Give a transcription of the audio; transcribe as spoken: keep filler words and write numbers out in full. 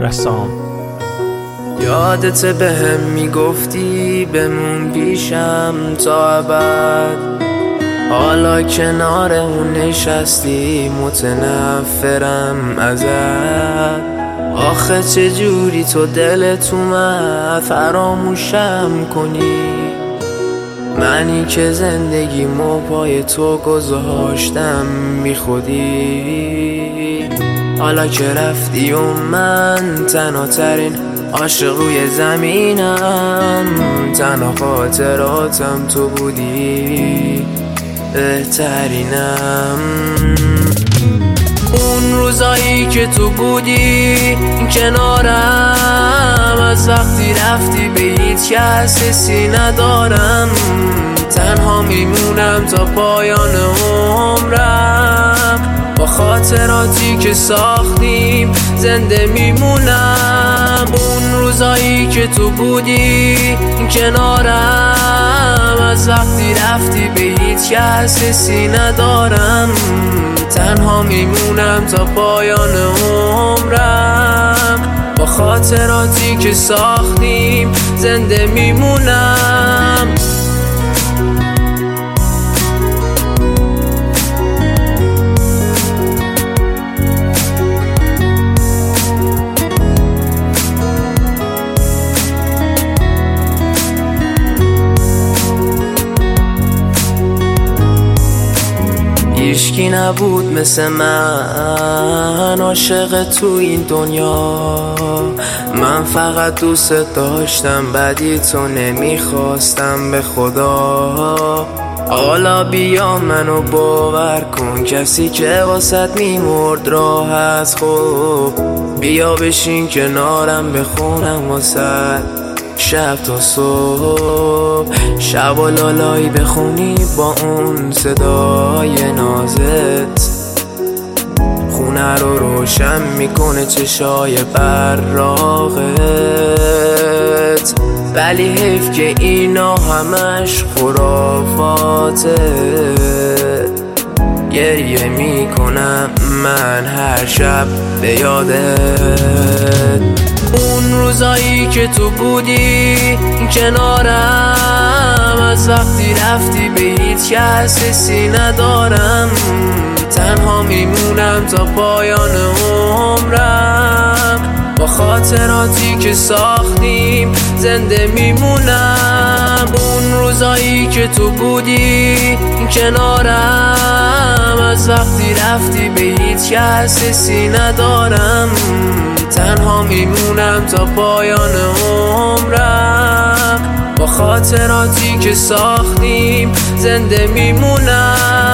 رسام. یادت به هم میگفتی بمون پیشم تا ابد، حالا کنار اون نشستی متنفرم ازت. آخه چجوری تو دلت اومد فراموشم کنی، منی که زندگیمو پای تو گذاشتم بی خودی. حالا که رفتی و من تنها ترین عاشق روی زمینم، تنها خاطراتم تو بودی بهترینم. اون روزایی که تو بودی کنارم، از وقتی رفتی به هیچ کس حسی ندارم. تنها میمونم تا پایان عمرم، با خاطراتی که ساختیم زنده میمونم. اون روزایی که تو بودی کنارم، از وقتی رفتی به هیچ کس حسی ندارم. تنها میمونم تا پایان عمرم، با خاطراتی که ساختیم زنده میمونم. هیچکی نبود مثل من عاشق تو این دنیا، من فقط دوست داشتم بدی تو نمیخواستم به خدا. حالا بیا منو باور کن، کسی که واسط میمرد راه از خوب. بیا بشین کنارم بخونم واسط شب تا صبح، شب و لالایی بخونی با اون صدای نازت. خونه رو روشن میکنه چشای براغت، ولی حیف که اینا همش خرافاته. گریه میکنم من هر شب به یادت. اون روزایی که تو بودی کنارم، از وقتی رفتی به هیچ کس حسی ندارم. تنها میمونم تا پایان عمرم، با خاطراتی که ساختیم زنده میمونم. اون روزایی که تو بودی کنارم، از وقتی رفتی به هیچ کس حسی ندارم. تنها میمونم تا پایان عمرم، با خاطراتی که ساختیم زنده میمونم.